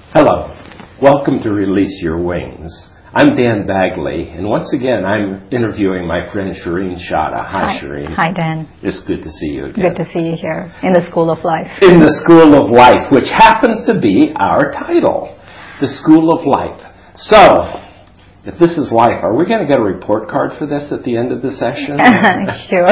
Hello. Welcome to Release Your Wings. I'm Dan Bagley, and once again, I'm interviewing my friend Shireen Shada. Hi, Shireen. Hi, Dan. It's good to see you again. Good to see you here in the School of Life. In the School of Life, which happens to be our title, the School of Life. So, if this is life, are we going to get a report card for this at the end of the session? Sure.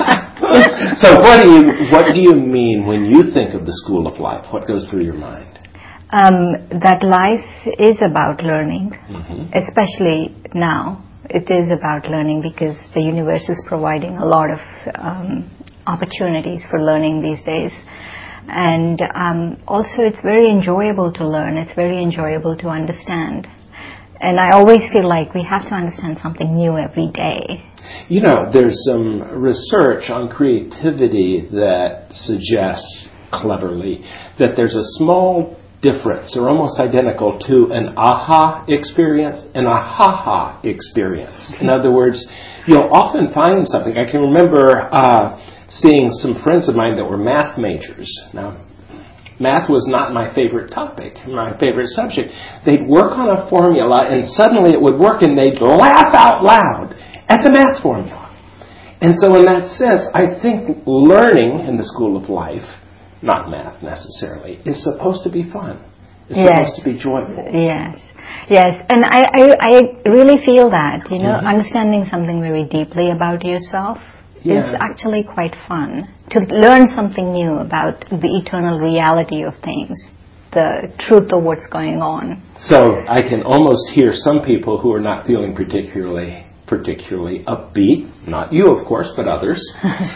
So, what do you mean when you think of the School of Life? What goes through your mind? That life is about learning, especially now. It is about learning because the universe is providing a lot of opportunities for learning these days. And also it's very enjoyable to learn. It's very enjoyable to understand. And I always feel like we have to understand something new every day. You know, there's some research on creativity that suggests cleverly that there's a small difference. They're almost identical to an aha experience and a ha-ha experience. In other words, you'll often find something. I can remember seeing some friends of mine that were math majors. Now, math was not my favorite topic, my favorite subject. They'd work on a formula and suddenly it would work and they'd laugh out loud at the math formula. And so in that sense, I think learning in the School of Life, not math necessarily, is supposed to be fun. It's supposed to be joyful. Yes. And I really feel that, understanding something very deeply about yourself is actually quite fun. To learn something new about the eternal reality of things, the truth of what's going on. So I can almost hear some people who are not feeling particularly upbeat, not you of course, but others.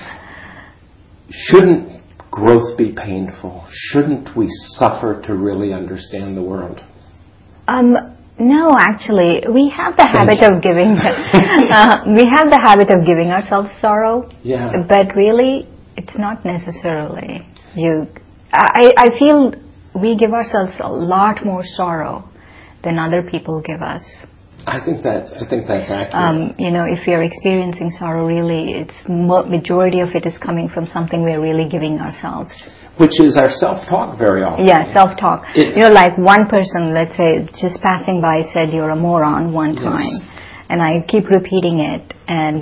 Shouldn't growth be painful? Shouldn't we suffer to really understand the world? No, actually, we have the habit of giving. We have the habit of giving ourselves sorrow. Yeah. But really, it's not necessarily. I feel we give ourselves a lot more sorrow than other people give us. I think that's accurate. If we are experiencing sorrow, really, it's majority of it is coming from something we're really giving ourselves. Which is our self-talk very often. Yeah, self-talk. Like one person, let's say, just passing by said, "You're a moron," one time. And I keep repeating it. And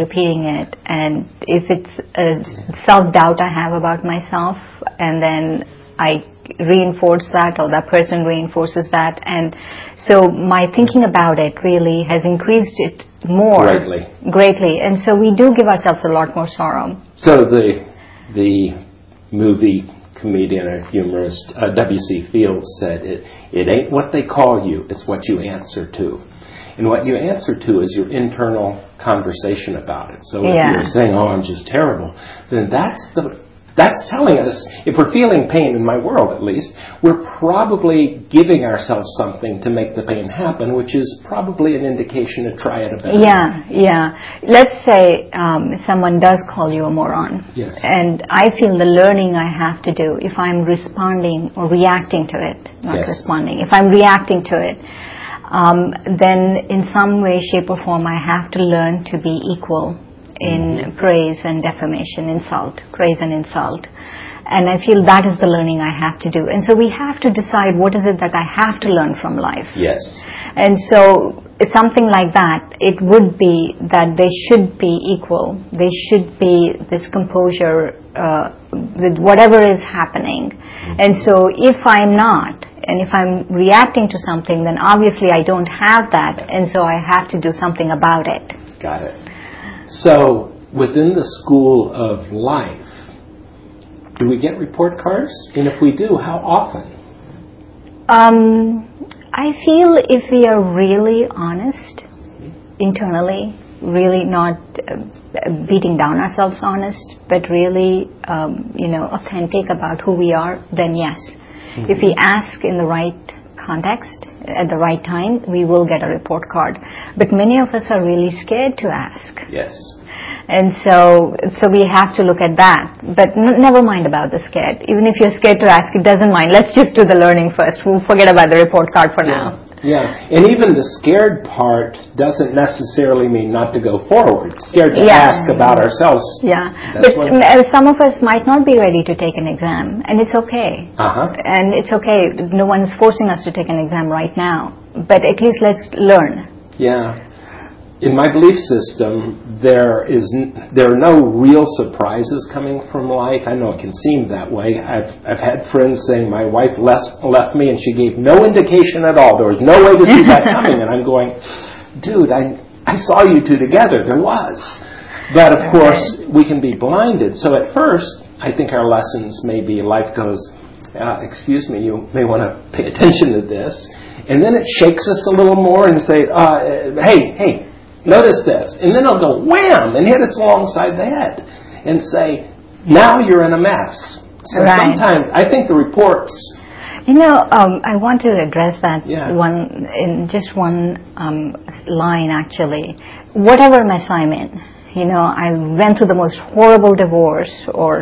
if it's a self-doubt I have about myself, and then I reinforce that, or that person reinforces that, and so my thinking about it really has increased it more greatly, and so we do give ourselves a lot more sorrow. So the movie comedian or humorist W.C. Fields said, it ain't what they call you, it's what you answer to. And what you answer to is your internal conversation about it. So if you're saying, "Oh, I'm just terrible," then that's telling us, if we're feeling pain, in my world at least, we're probably giving ourselves something to make the pain happen, which is probably an indication to try it a bit. Yeah. Let's say someone does call you a moron. Yes. And I feel the learning I have to do, if I'm responding or reacting to it, not responding, if I'm reacting to it, then in some way, shape or form, I have to learn to be equal in praise and defamation, praise and insult. And I feel that is the learning I have to do. And so we have to decide what is it that I have to learn from life. Yes. And so something like that, it would be that they should be equal. They should be this composure with whatever is happening. And so if I'm not, and if I'm reacting to something, then obviously I don't have that. And so I have to do something about it. Got it. So, within the School of Life, do we get report cards? And if we do, how often? I feel if we are really honest internally, really not beating down ourselves honest, but really, authentic about who we are, then yes. If we ask in the right context, at the right time, we will get a report card. But many of us are really scared to ask. Yes. And so we have to look at that. But never mind about the scared. Even if you're scared to ask, it doesn't mind. Let's just do the learning first. We'll forget about the report card for now. Yeah, and even the scared part doesn't necessarily mean not to go forward. Scared to ask about ourselves. Yeah, but some of us might not be ready to take an exam, and it's okay. And it's okay. No one is forcing us to take an exam right now, but at least let's learn. Yeah. In my belief system, there are no real surprises coming from life. I know it can seem that way. I've had friends saying my wife left me and she gave no indication at all. There was no way to see that coming. And I'm going, dude, I saw you two together. There was. But of course, we can be blinded. So at first, I think our lessons may be life goes, excuse me, you may want to pay attention to this. And then it shakes us a little more and say, hey, notice this. And then it'll go wham and hit us alongside the head and say, now you're in a mess. So sometimes I think the reports... I want to address that one in just one line actually. Whatever mess I'm in, I went through the most horrible divorce or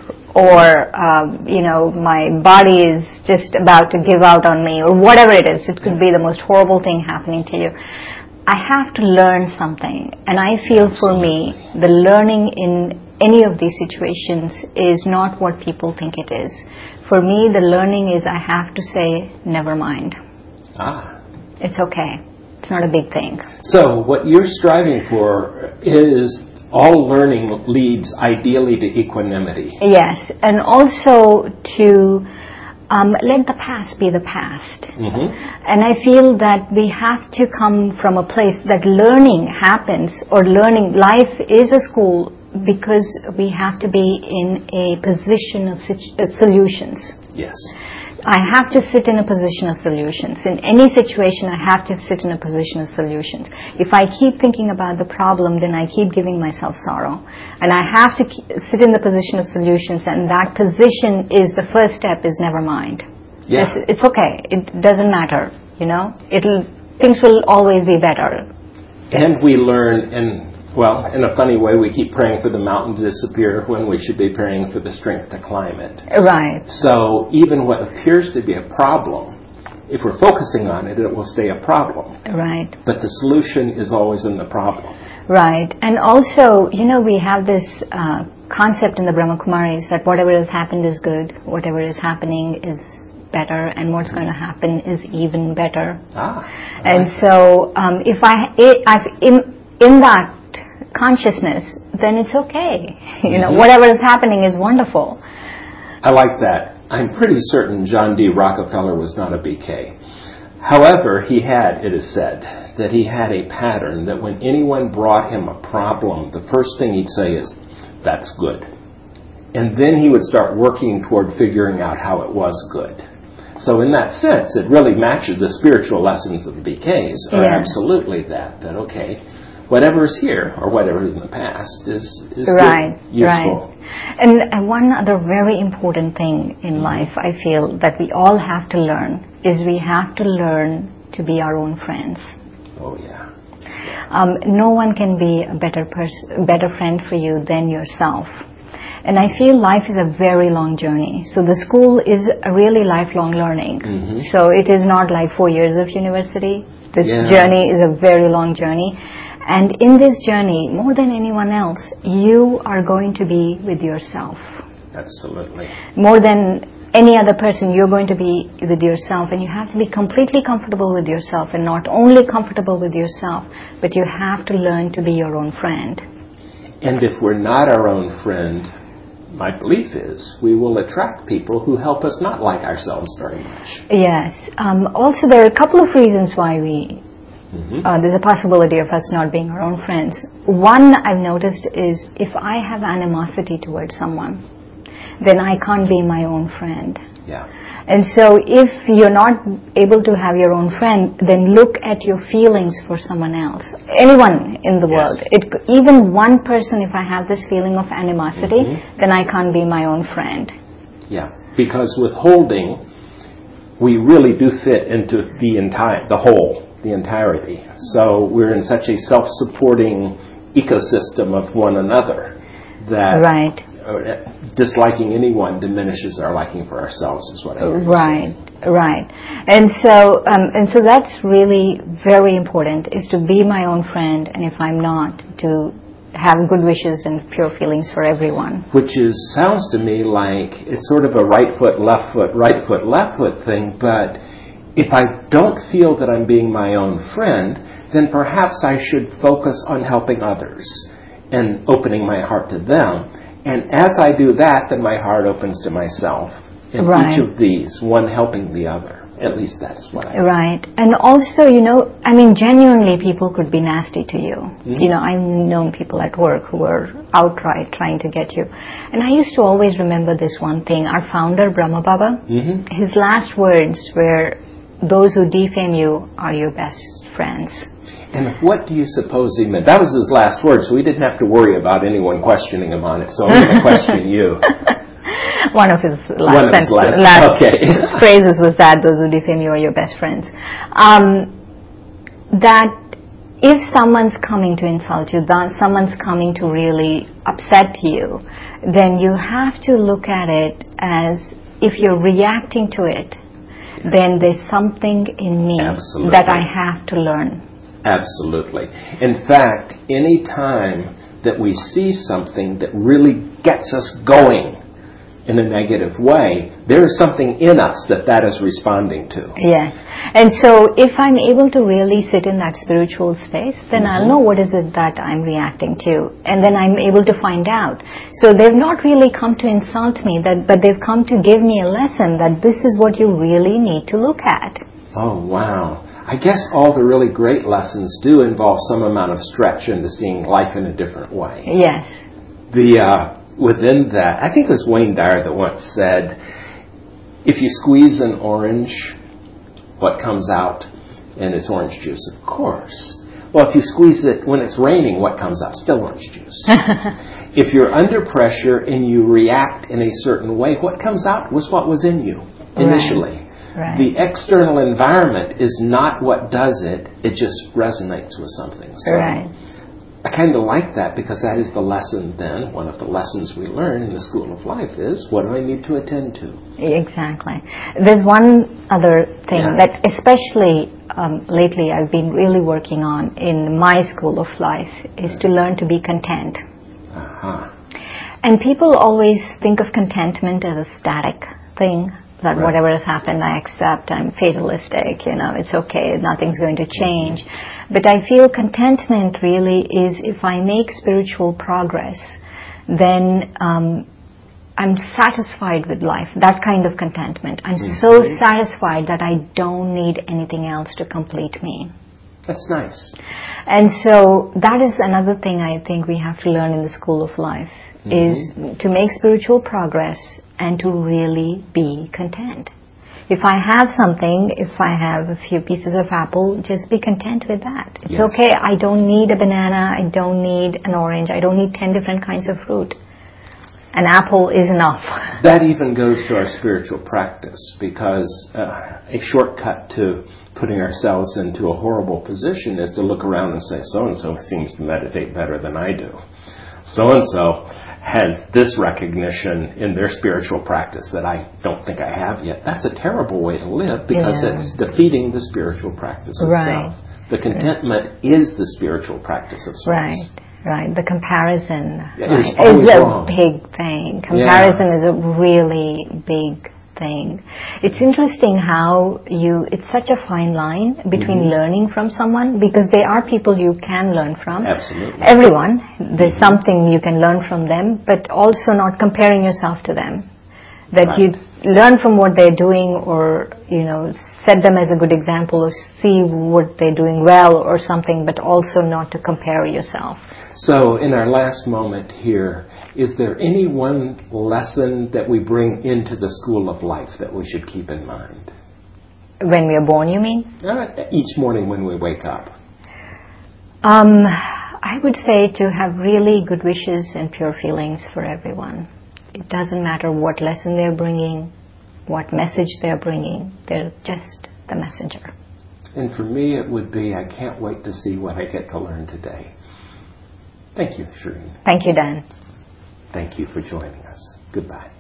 my body is just about to give out on me or whatever it is. It could be the most horrible thing happening to you. I have to learn something, and I feel for me, the learning in any of these situations is not what people think it is. For me, the learning is I have to say, never mind. It's okay. It's not a big thing. So what you're striving for is all learning leads ideally to equanimity. Yes, and also to... let the past be the past. And I feel that we have to come from a place that learning happens, or life is a school, because we have to be in a position of solutions. Yes. I have to sit in a position of solutions. In any situation, I have to sit in a position of solutions. If I keep thinking about the problem, then I keep giving myself sorrow. And I have to sit in the position of solutions, and that position is the first step is never mind. Yeah. It's okay. It doesn't matter, things will always be better. And we learn, in a funny way, we keep praying for the mountain to disappear when we should be praying for the strength to climb it. Right. So even what appears to be a problem, if we're focusing on it, it will stay a problem. Right. But the solution is always in the problem. Right. And also, we have this concept in the Brahma Kumaris that whatever has happened is good, whatever is happening is better, and what's going to happen is even better. And so if in that consciousness, then it's okay. Whatever is happening is wonderful. I like that. I'm pretty certain John D. Rockefeller was not a BK. However, it is said, that he had a pattern that when anyone brought him a problem, the first thing he'd say is, that's good. And then he would start working toward figuring out how it was good. So in that sense, it really matches the spiritual lessons of the BKs are absolutely that okay, whatever is here or whatever is in the past is right, good, useful. Right. And one other very important thing in life, I feel, that we all have to learn is we have to learn to be our own friends. Oh, yeah. No one can be a better friend for you than yourself. And I feel life is a very long journey. So the school is a really lifelong learning. So it is not like 4 years of university. This journey is a very long journey. And in this journey, more than anyone else, you are going to be with yourself. Absolutely. More than any other person, you're going to be with yourself, and you have to be completely comfortable with yourself, and not only comfortable with yourself, but you have to learn to be your own friend. And if we're not our own friend, my belief is we will attract people who help us not like ourselves very much. Yes. Also, there are a couple of reasons why there's a possibility of us not being our own friends. One I've noticed is if I have animosity towards someone, then I can't be my own friend. Yeah. And so if you're not able to have your own friend, then look at your feelings for someone else. Anyone in the world. Even one person, if I have this feeling of animosity, then I can't be my own friend. Yeah, because withholding, we really do fit into the entirety. So we're in such a self-supporting ecosystem of one another that disliking anyone diminishes our liking for ourselves, is what I hear you say. Right. And so that's really very important, is to be my own friend, and if I'm not, to have good wishes and pure feelings for everyone. Which sounds to me like it's sort of a right foot, left foot thing, but if I don't feel that I'm being my own friend, then perhaps I should focus on helping others and opening my heart to them. And as I do that, then my heart opens to myself. And each of these, one helping the other. At least that's what I... Right. And also, genuinely people could be nasty to you. Mm-hmm. I've known people at work who were outright trying to get you. And I used to always remember this one thing. Our founder, Brahma Baba, his last words were, "Those who defame you are your best friends." And what do you suppose he meant? That was his last words, so we didn't have to worry about anyone questioning him on it. So I'm going to question you. One of his last phrases was that, "Those who defame you are your best friends." That if someone's coming to insult you, that someone's coming to really upset you, then you have to look at it as, if you're reacting to it, then there's something in me that I have to learn. Absolutely. In fact, any time that we see something that really gets us going in a negative way, there is something in us that is responding to. Yes. And so if I'm able to really sit in that spiritual space, then I'll know what is it that I'm reacting to. And then I'm able to find out. So they've not really come to insult me, but they've come to give me a lesson that this is what you really need to look at. Oh, wow. I guess all the really great lessons do involve some amount of stretch into seeing life in a different way. Yes. Within that, I think it was Wayne Dyer that once said, if you squeeze an orange, what comes out? And it's orange juice, of course. Well, if you squeeze it when it's raining, what comes out? Still orange juice. If you're under pressure and you react in a certain way, what comes out was what was in you initially. Right. The external environment is not what does it. It just resonates with something. So I kind of like that, because that is the lesson then. One of the lessons we learn in the School of Life is, what do I need to attend to? Exactly. There's one other thing that especially lately I've been really working on in my School of Life is to learn to be content. And people always think of contentment as a static thing. That whatever has happened, I accept, I'm fatalistic, it's okay, nothing's going to change. But I feel contentment really is, if I make spiritual progress, then I'm satisfied with life, that kind of contentment. I'm so satisfied that I don't need anything else to complete me. That's nice. And so that is another thing I think we have to learn in the School of Life, is to make spiritual progress and to really be content. If I have something, if I have a few pieces of apple, just be content with that. It's okay. I don't need a banana. I don't need an orange. I don't need 10 different kinds of fruit. An apple is enough. That even goes to our spiritual practice, because a shortcut to putting ourselves into a horrible position is to look around and say, so-and-so seems to meditate better than I do. So-and-so has this recognition in their spiritual practice that I don't think I have yet. That's a terrible way to live, because it's defeating the spiritual practice itself. The contentment is the spiritual practice of sorts. Right. The comparison is a big thing. Comparison is a really big thing. It's interesting how it's such a fine line between learning from someone, because they are people you can learn from. Absolutely. Everyone, there's something you can learn from them, but also not comparing yourself to them. That you learn from what they're doing, or, set them as a good example, or see what they're doing well or something, but also not to compare yourself. So in our last moment here, is there any one lesson that we bring into the School of Life that we should keep in mind? When we are born, you mean? Each morning when we wake up. I would say to have really good wishes and pure feelings for everyone. It doesn't matter what lesson they're bringing, what message they're bringing. They're just the messenger. And for me, it would be, I can't wait to see what I get to learn today. Thank you, Shireen. Thank you, Dan. Thank you for joining us. Goodbye.